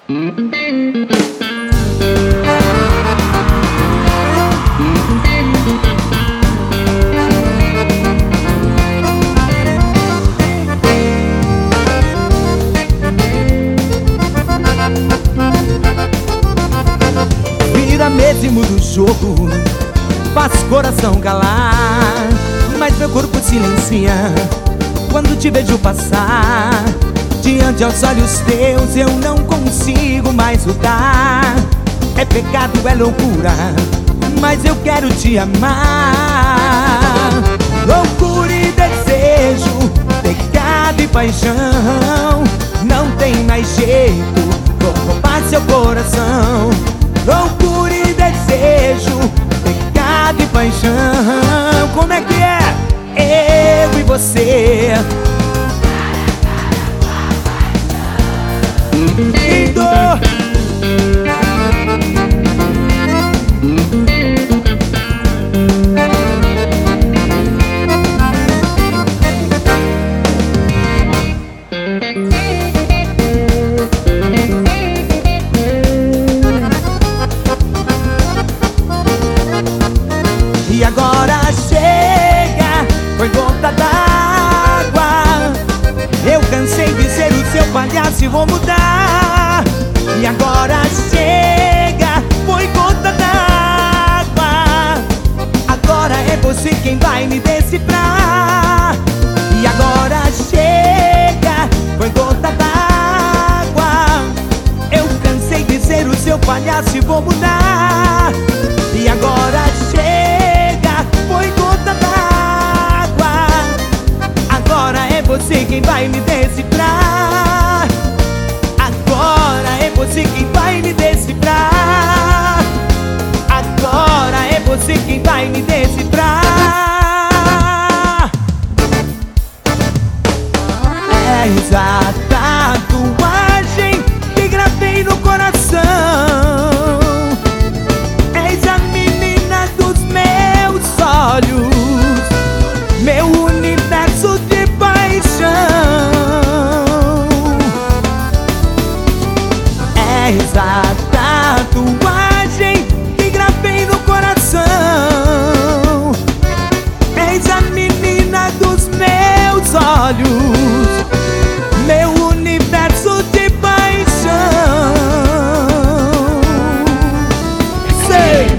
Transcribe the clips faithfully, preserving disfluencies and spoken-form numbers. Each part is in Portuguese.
Vira mesmo do jogo, faz coração calar, mas meu corpo silencia quando te vejo passar. Diante aos olhos teus eu não consigo mais lutar. É pecado, é loucura, mas eu quero te amar. Loucura e desejo, pecado e paixão, não tem mais jeito, vou roubar seu coração. Loucura e desejo, pecado e paixão, como é que é? Eu e você. E dor. E agora chega, foi gota d'água. Eu cansei de ser o seu palhaço e vou mudar. E agora chega, foi gota d'água. Agora é você quem vai me decifrar. E agora chega, foi gota d'água. Eu cansei de ser o seu palhaço e vou mudar. E agora chega, foi gota d'água. Agora é você quem vai me decifrar. Agora é você quem vai me decifrar. Agora é você quem vai me decifrar. É essa tatuagem que gravei no coração. És a menina dos meus olhos, meu universo de paixão. És a tatuagem que gravei no coração. És a menina dos meus olhos, meu universo de paixão. Sei.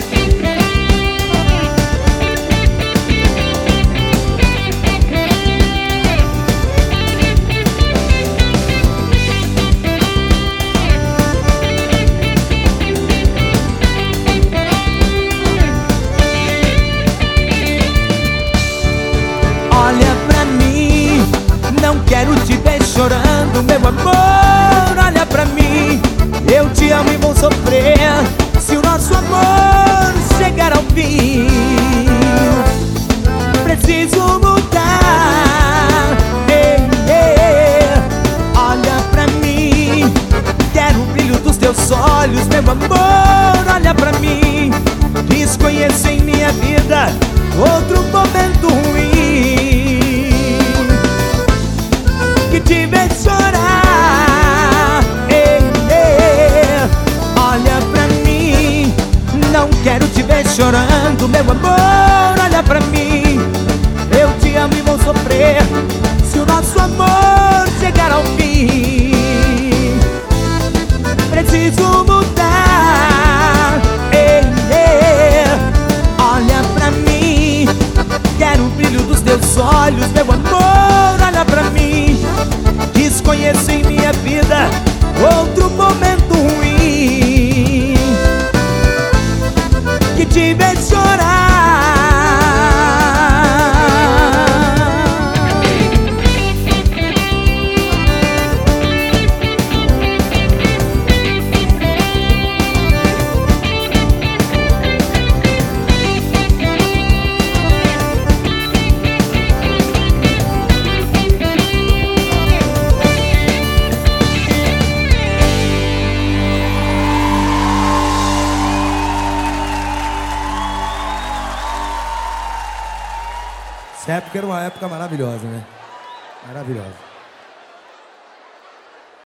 Olha pra mim, não quero te ver chorando, meu amor. Olha pra mim, eu te amo e vou sofrer se o nosso amor chegar ao fim. Preciso mudar. Ei, ei. Olha pra mim, quero o brilho dos teus olhos, meu amor. Olha pra mim, desconheço em minha vida outro momento ruim que te ver chorar. Ei, ei. Olha pra mim, não quero te ver chorando, meu amor. Olha pra mim, eu te amo e vou sofrer se o nosso amor chegar ao fim. Preciso mudar. Ei, ei. Olha pra mim, quero o brilho dos teus olhos, meu amor. Olha pra mim, desconheço em minha vida outro momento ruim que te ver chorar. Essa época era uma época maravilhosa, né? Maravilhosa.